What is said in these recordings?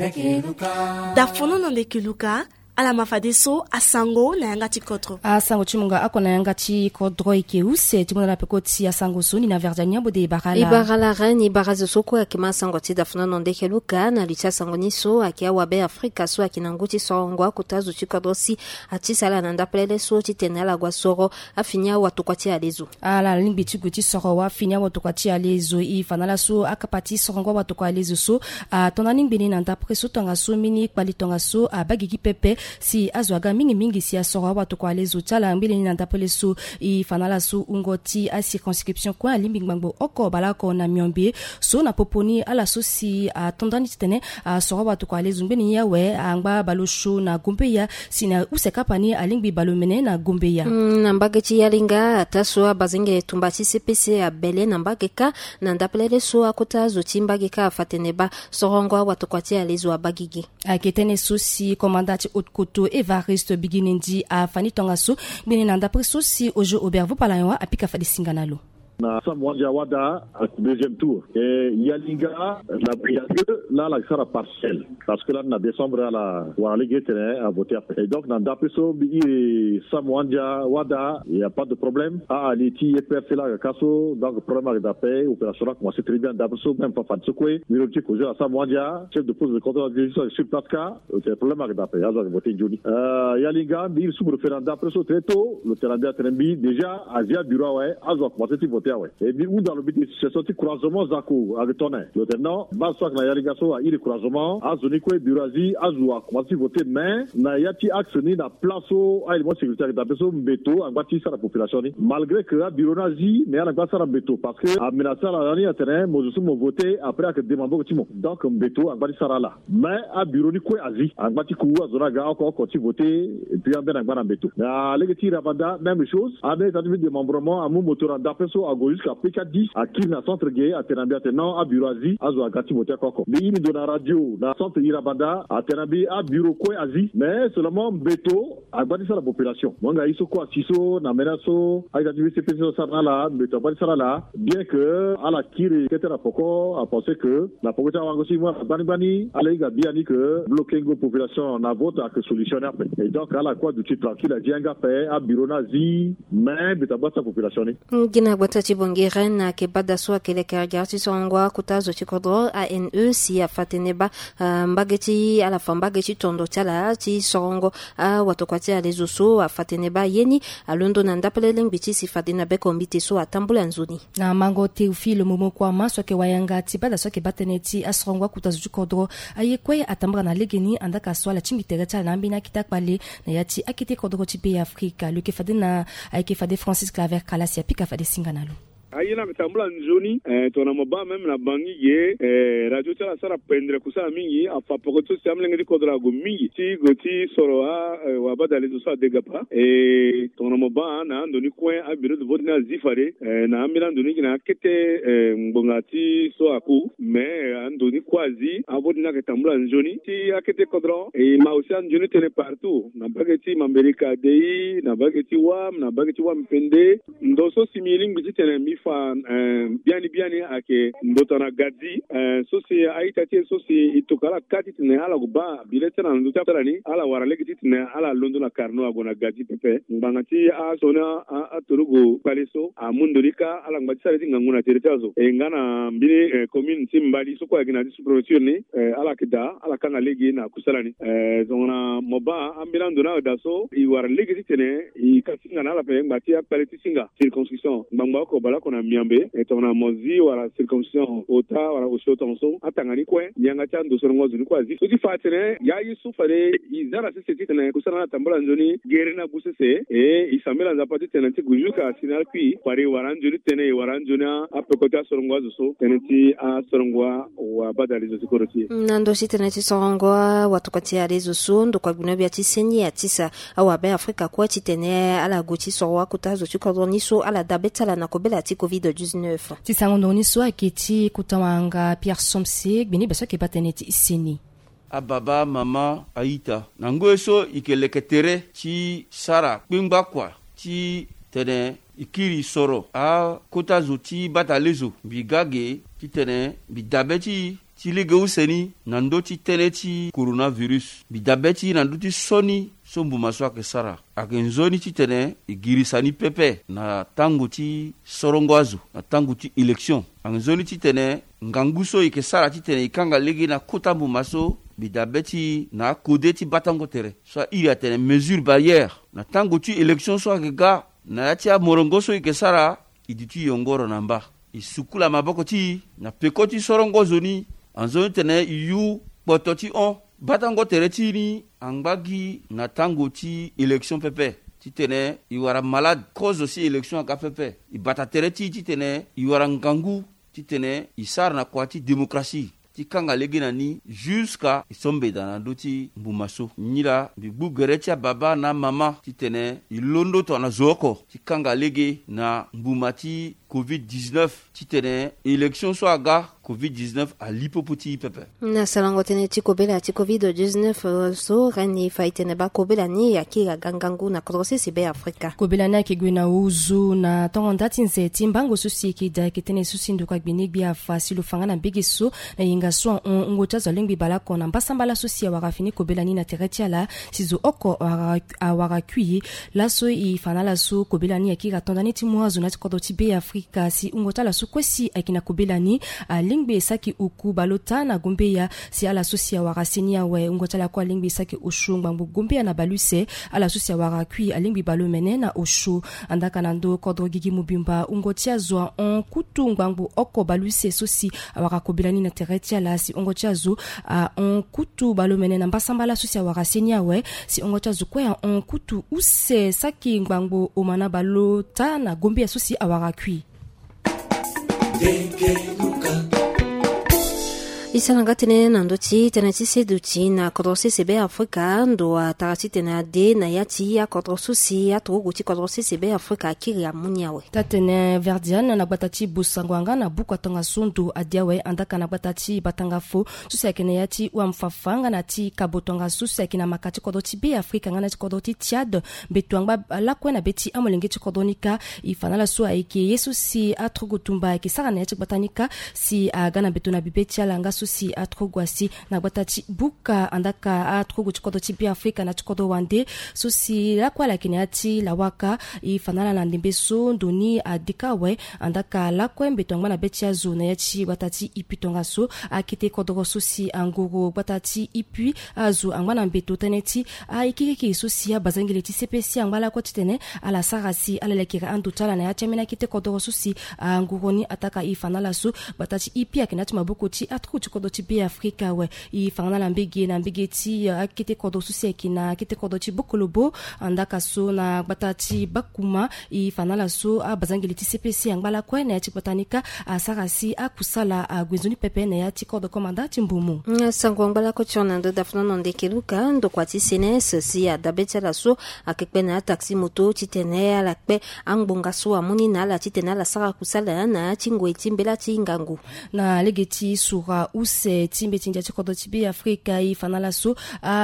dafono nonde kiluka ala mafade so asango na yanga tikotro asango chimunga akona yanga tikodro ikeuse timona la pekoti asango so ni na verdania bode ibarala rani barazo soko akima asango ti dafono nonde kiluka na licha sango ni so akia wabe afrika so akinanguti songo akutazo tikodro si atisala nanda plele so titenela gwa soro afinya watukwati alezo ala limbi tiguti soro wa finya watukwati alezo ifanala so akapati songo watukwa alezo so tonani ngini nanda preso tonga so mini kwali tonga so abagiki pepe si azwaga mingi si asora watu kwa lezo tala mbili ni nandapole su ifanala su ungoti a circonscription kwa limbi ngbango oko balako na miombi so na poponi ala so si tondani tene sora watu kwa lezo mbini yawe angba baloshu na gumbeya sina usekapani alingbi balomene na gumbeya nambageti yalinga ataswa bazinge tumbati CPC abele nambageka nandapole su akuta zotimbageka afateneba sorongo watu kwa tia lezo abagigi aketene su si komandati Koto Evariste Biginendi a Fanny Tongaso bini nanda preso si ojo obervo palayoa apika fadi singanalo na Samwanja Wada deuxième tour et Yalinga là la sera partielle parce que là en décembre la Waligé a voté après et donc dans Dapeso Samwanja Wada il y a pas de problème Aliti EPRC là Kasso donc problème avec d'appel opération là commencé très bien Dapeso même pas Fatsukwe Miroti Kojo à Samwanja chef de poste de contrôle de gestion sur Platka c'est problème avec d'appel a voté Joni Yalinga il sous référendum Dapeso très tôt le terrain Trembi déjà Asia bureau ouais a commencé à voter. Et bien, où dans le but de ce sorti croisement Zako, avec ton le lieutenant, Bassak na Yarigaso, il est croisement, Azonikwe, Durazi, Azoua, comment tu voter, mais, na yati actionné na placeau, à l'élément sécuritaire d'Apeso, Mbeto, en bâti ça la population, malgré que la Bironazi, mais à la base ça la Mbeto, parce que, à menacer la dernière à terrain, Mozosu m'a voté après que Demambo Timo. Donc, Mbeto, en bâti ça là. Mais, à Bironikwe, Azi, en bâti Kou, Azonaga, encore, quand tu voter, et puis en ben, en bâti Mbeto. À l'égati Rabanda, même chose, à des de démembrement, à mon moteur d'Apeso, à jusqu'à PK10 à Kirna centre gay à Tenambi à Tenan à Bureau-Azi à Zouagati Motia Koko. Mais il donne la radio dans centre Irabanda à Tenambi à Bureau Koué Azi mais seulement Beto a bâti ça la population. Mwanga iso quoi Siso na menaso a été CPC Sarnala Beto a bâti ça là bien que à la Kiri Ketera Poko a pensé que la population a aussi moi Bani à l'égard bien dit que bloquer une population na vote à que solutionner après. Et donc à la quoi du titre tranquille à Djenga Pé à Bureau-Azi mais Beto a bâti sa population. Bongiren na kebada so akele kargarti songwa kutazo chikodro ANE si afateneba mbageti ala fambageti tondo tala ti songo watokwati alezo so afateneba yeni alondo na ndapelele ngiti si fadina be kombite so atambula nzuni na mango Teofile momo kwa maso ke wayanga ti bada so ke bateneti asongwa kutazo chikodro ayekwe atambra na legeni andaka so la chingitera tala na mbina kitakpale na yati akite kodro ti pe Afrika le ke fadina ayeke fade Francis Claver Kalasi apika fade singanalo ayina mitambula nzoni tona moba même na bangi ye radio tala sara pendre kusala mingi afa pokoto samlenge di kodra go mingi ti goti soro wa badale zo sa degapa tona moba na ndoni coin a bureau de vote na zifare na amila ndoni na kete mbongati so aku mais ndoni kwazi abodi na ketambula nzoni ti akete kodro ma aussi nzoni tene partout na bageti mamberika dei na bageti wam pende ndoso similing biti tene mi fa biani ake ndotana gadi sosi aitati sosi itokala kati tene ala guba biletena ndota tani ala waraleki tene ala londo na karno agona gadi pepe ngangati a sona a torugo paleso a mundolika ala ngati sare nganguna teretazo ngana mbili commune timbali soko agina dispromotion ni ala kida ala kana legi na kusalani zona moba ambilando na daso I waraleki tene I kasinga na ala pe ngati a paleti singa circonscription ngamba ko bala kona miambe etona mozi wala circonscription ota wala oshotonso atangani kwe nyanga chando sorongo zuni kwazi uti fatene ya yisu fare izara sese titene kusana na tambula nzoni gerena busese isamela nzapati tene tigujuka sinalpi pare waranjuni tene waranjuna apekota sorongo zo tene ti a sorongo wa badalizo sikoroti nando sitene ti sorongo watukati alezo sundo kwa gunobi atiseni atisa awabe Afrika kwa titene ala goti sorwa kutazo chikodoniso ala dabetala na kobela ti COVID-19 tisangondo so aketi kutawanga Pierre Somse bini beso ke bateneti iseni ababa mama aita nangoso ikeleketere ci sara kpingba kwa ci tene ikiri soro a kota zoti batalezo bigage ci tene bidabeti ti lege useni nando ti tënë ti coronavirus bi dabe ti nando ti soni so mbuma so ayeke sara ayeke nzoni ti tene e girisani pepe na tango ti sorongo azo na tango ti élection ayeke nzoni ti tene ngangu so e yeke sara ti tene e kanga lege na kota mbuma so bi dabe ti na akode ti batango tere so airi atene mesure barrière na tango ti élection so ayeke ga na ya ti amorongo so e yeke sara e duti yongoro na mba e sukula maboko ti na peko ti sorongo zo ni anzoni tene e yu kpoto ti on batango tere ti ni angbagi na tango ti élection pepe ti tene e wara malade cause si élection aka pepe e bata tere ti tene e wara ngangu ti tene e sara na kua ti démocratie ti kanga lege na ni jusqu'à e so mbeda na ndö ti mbuma so nyi la mbi gbu gere ti ababa na mama ti tene e londo tongana zo oko ti kanga lege na mbuma ti covid-19 ti tene élection so aga covid-19 ali popo ti pepe na salango tene ti kobela ti covid-19 so reni fai tene ba kobela ni yaki ga gangangu na kodrosi sibe afrika kobela na ke gwena uzu na tongo ndati nze ti mbango so si ki da ke tene so sindu kwa gbini bi afa si lo fanga na bigi so na yinga so ngo cha zalingbi bala kona mbasambala so si waka fini kobela ni na tereti ala sizo oko waka kui la so I fanala so kobela ni yaki ga tondani ti mwazo na ti kodo ti be afrika si ngo cha la so kwesi akina kobela ni lingbe saki uku balota na gumbeya si ala sosia wara senia we ngotala kwa lingbe saki oshu ngbangu gumbeya na baluse ala sosia wara kui alingbe balomene na oshu andaka nando kodro gigi mubimba ngotia zo on kutu ngbangu oko baluse sosi wara kobilani na tereti ala si ngotia zo on kutu balomene na mbasambala sosia wara senia we si ngotia zo kwa on kutu use saki ngbangu omana balota na gumbeya sosi awara kui isalanga tene na ndö ti tene ti sedu ti na kodro CCB Afrika ndo atara ti tene ade na ya ti akodro so si atorogo ti kodro CCB Afrika akiri amuni awe tatene verdian na gbata ti busangwanga na buku atonga so ndo ade awe andaka na gbata ti batanga fo so si ayeke na ya ti wamfafanga na ti kabotonga so si ayeke na maka ti kodro ti be Afrika nga na ti kodro ti Tchad beto angba lakue na be ti amolenge ti kodro ni ka e fanala so ayeke ye so si atorogo tumba ayeke sara na ya ti gbata ni ka si aga na beto na bibe ti ala nga so si atrogwasi na gbata ti buka andaka atrogo ti kodo ti be Afrika na ti kodo wande so si lakua la kene ati lawaka e fanala na ndembe so ndoni adika we andaka lakue mbeto angba na be ti azo na ya ti gbata ti ipi tonga so akite kodro so si angoro gbata ti ipi azo angba na mbeto tënë ti ikiriki so si abazangeli ti CPC angba lakue ti tene ala sara si ala lekere ando ti ala na ya ti ambeni akite kodro so si angoro ni ataka e fanala so gbata ti ipi ayeke na ti maboko ti atrogo ti kodo ti be Afrika we I fangana na mbege ti akite kodo susi ekina akite kodo ti bokolobo andaka so na gbata ti bakuma I fanala so abazangeli ti CPC angbala kwe na ya ti botanika asara si akusala gwezoni pepe na ya ti kodo komanda ti mbumu sango angbala ko ti ona ndo dafuna no ndekeluka ndo kwa ti CNS si adabe ti ala so akekpe na taxi moto ti tene ala kpe angbonga so amuni na ala ti tene ala sara kusala na ti ngoi ti mbela ti ngangu na lege ti sura use timbe tinja ti kodo ti be Afrika I fanala so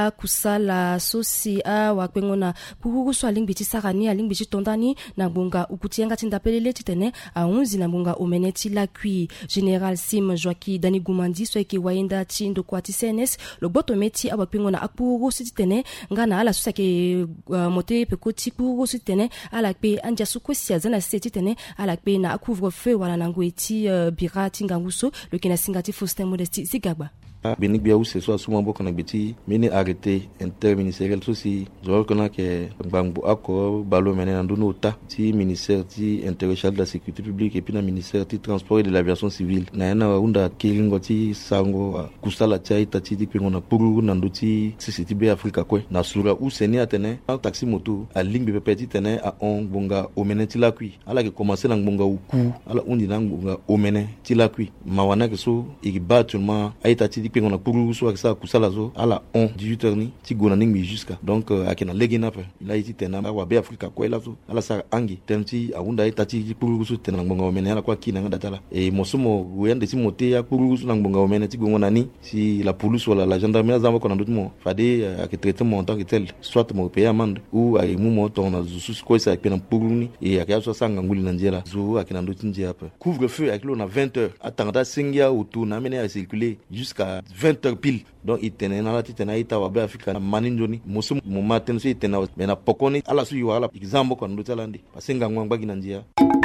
kusala so si wakpengo na kukuku so alingbi ti sara ni alingbi ti tondani na ngbonga uku ti yanga ti ndapelele ti tene ahunzi na ngbonga omene ti lakui Général Sim Joaki Dani Gumandi so ayeke wayenda ti ndokua ti CNS lo gboto me ti awakpengo na akpuru so ti tene nga na ala so ayeke mote peko ti kpuru so ti tene ala kpe andia so kuesi aza na se ti tene ala kpe na couvre feu wala na ngoi ti bira ti ngangu so lo yeke na singa ti Faustin Modesti Zigagba Benik Biaou c'est soit souvent beaucoup na beti mini arrêté interministériel souci je connais que bangbo accord balo mené dans nos ta ti ministère ti intérieur de la sécurité publique et puis na ministère ti transport et de l'aviation civile na na unda kilingo ti sango kusala chai tati ti pengona puru na ndoti CCTB Afrika kwe na sura u seni atene taxi moto a ligne be petit tene a on bonga omene ti la kui ala ke commencer na bonga uku ala undi na bonga omene ti la kui mawana ke so e battement aita ti pe ngona puru so akisa kusala zo ala 18h ni ti gona ning mi jusqu'à donc akena legena pe ila iti tena wa be Afrika ko ila so ala sa angi temti awunda itati puru so tena ngbonga omene ala kwa kina ngada tala e mosumo wende si mote ya puru so ngbonga omene ti gona ni si la police wala la gendarmerie zamba kona ndutmo fade ak traiter mon tant que tel soit mo payer amende ou ay mumo ton na zo ko sa pe na puru ni e ak ya so sanga nguli na njela zo akena nduti njia pe couvre-feu avec l'eau na 20h attendant singia autour na mene à circuler jusqu'à 20h pile donc itene na lati tena ita wa be Afrika na maninjoni musumo mo maten so itena mena pokoni ala su wala example kwa ndo talandi pasenga ngwangba ginanjia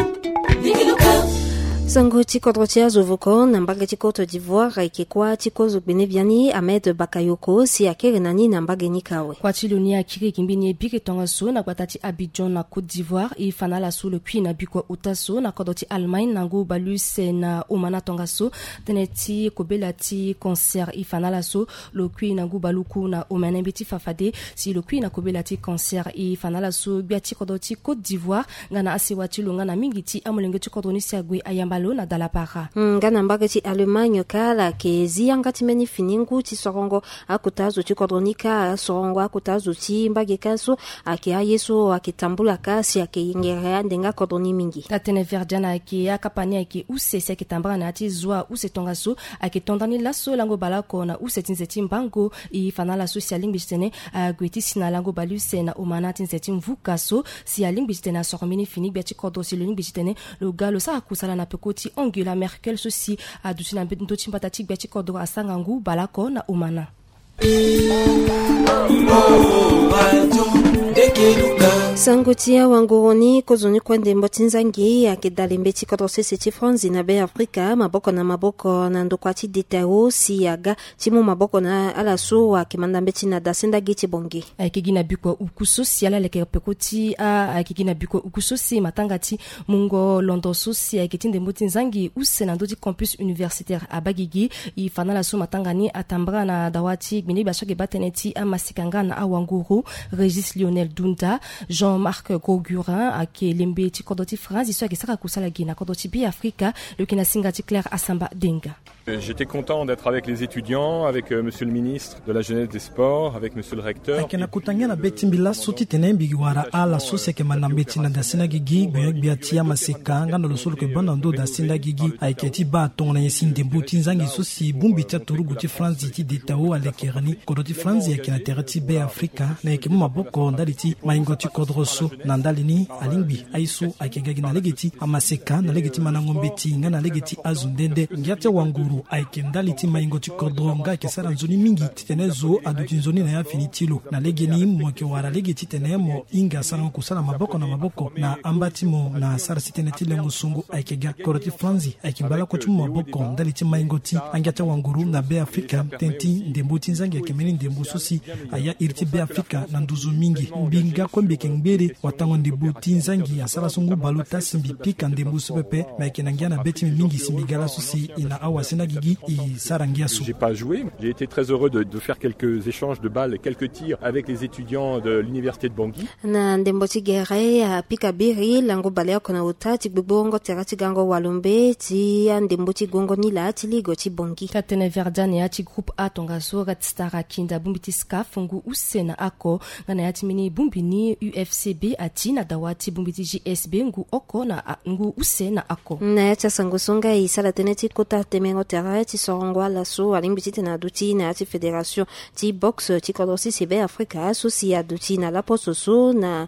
sango tikodro tia zovoko na mbaga ti Côte d'Ivoire ikekwa tikozo benebiani Ahmed Bakayoko si akere nani na mbaga nikawe kwa tilunia kiri kimbini bike tonga so na kwatati Abidjan na Côte d'Ivoire i fanala so le kui na bikwa utaso na kodoti Allemagne nango balus na umana tonga so teneti kobela ti concert i fanala so le kui nango baluku na umana biti fafade si le kui na kobela ti concert i fanala so biati kodoti Côte d'Ivoire ngana asiwati lunga na mingiti amulenge ti kodoni siagwe ayamba na dalapara ngana mbaga ti Allemagne kala ke zianga ti meni finingu ti sorongo akutazo ti kodronika sorongo akutazo ti mbage kaso ake ayeso akitambula kasi ake ingere ndenga kodroni mingi tatene verdiana ake akapani ake usese akitambara na ati zwa usetonga so akitondani laso lango balako na usetinze ti mbango i fanala so si alingbi tene gweti sina lango baluse na umana tinze ti mvuka so si alingbi tene soromini fini biati kodro si lingbi tene lo galo sa akusala na peko ti Angela Merkel sosi adusi na mbedo ti mbata ti biati kodro asangangu balako na umana sangotia wangoroni kozoni kwende mbotinzangi akidale mbeti kodrosese ti France na be Afrika maboko na ndokwati detao si yaga timu maboko na ala so akimanda mbeti na dasenda giti bongi akigina bikwa ukuso si ala leke pekoti akigina bikwa ukuso si matangati mungo londo so si akitinde mbotinzangi use na ndoti campus universitaire abagigi i fanala so matangani atambra na dawati bini basoke bateneti amasikanga na awanguru Régis Lionel Dunda Jean-Marc Gogurin ake lembe ti kodoti France iso ake saka kusala gina kodoti bi Afrika le kina singati Claire Asamba Denga. J'étais content d'être avec les étudiants, avec monsieur le ministre de la jeunesse des sports, avec monsieur le recteur. Akena kutangana beti mbila suti tenembi wara ala soseke manambeti na dasina gigi gbeyak biatia masekanga na losolo ke bandando dasina gigi aiketi ba tongna yesinde mbuti nzangi sosi bumbi tia turugu ti France ti detao alekerani kodoti France yakina terati be Afrika na ekemu maboko ndaliti maingo ti kodroso na ndalini alingbi aiso akegagi na legeti amaseka na legeti manangombeti ngana legeti azundende ngiate wanguru aikendaliti maingo ti kodronga kesara nzoni mingi titenezo aduti nzoni na ya finitilo na legeni moke wara legeti tenemo inga sara kusala maboko na maboko na ambatimo na sara siteneti lengo sungu aikega koroti franzi aikimbala ko tumo maboko ndaliti maingo ti angata wanguru na be Afrika tenti ndembo tinzangi akemeni ndembo sosi aya irti be Afrika na nduzu mingi mbinga kwembe kengbere watango ndembo tinzangi asala sungu baluta simbi pika ndembo supepe maikenangia na beti mingi simbigala sosi ina awasina gigi i sarangia su. J'ai pas joué, j'ai été très heureux de faire quelques échanges de balles, quelques tirs avec les étudiants de l'université de Bangui. Na ndembo ti gere pika biri lango balea kona utati gbongo terati gango walombe ti ndembo ti gongo nila ti ligo ti Bangui. Tatene verdane ya ti groupe A tonga so rat stara kinda bumbi ti skaf ngu usena ako ngana ya ti mini bumbi ni UFCB ati na dawati bumbi ti GSB ngu oko na ngu usena ako. Na ya ti sangosonga i sala teneti kota temengo terra ti sorongwa la so alimbi ti na duti na ti fédération ti boxe ti kodrosi sebe Afrika so si aduti na la poso so na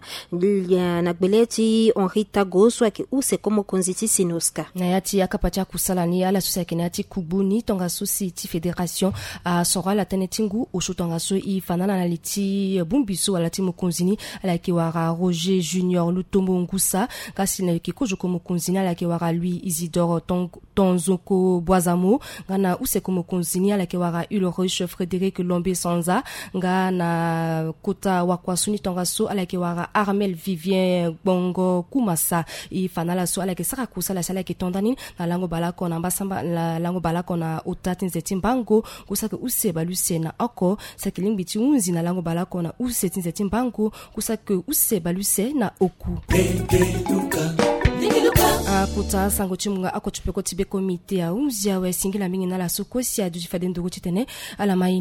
gbele ti Henri Tago so ake use komo konzi ti Sinoska. Na ya ti akapati kusala ni ala so ake na ti kubuni tonga so si ti fédération a sora la teneti ngu osho tonga so i fanana na liti bumbiso ala ti mokonzini ala ki wara Roger Junior Lutombo Ngusa kasi na ki kojo mokonzini ala ki wara lui Isidore Tonzoko Boisamo ngana use komo konzini ala ki wara Ulrich Frédéric Lombe Sanza ngana kota wakwasuni tonga so ala ki wara Armel Vivien Bongo Kumasa i fanala so ala ki saka kusala sala ki tondani na lango balako na mbasamba la lango balako na utati nzeti mbango kusaka use baluse na oko sakilimbi ti unzi na lango balako na use tinzeti mbango kusaka use baluse na oku kuta sango chimunga ako chupeko tibe komite ya umzia we singila mingi nala soko si adu jifade ndugu chitene ala mai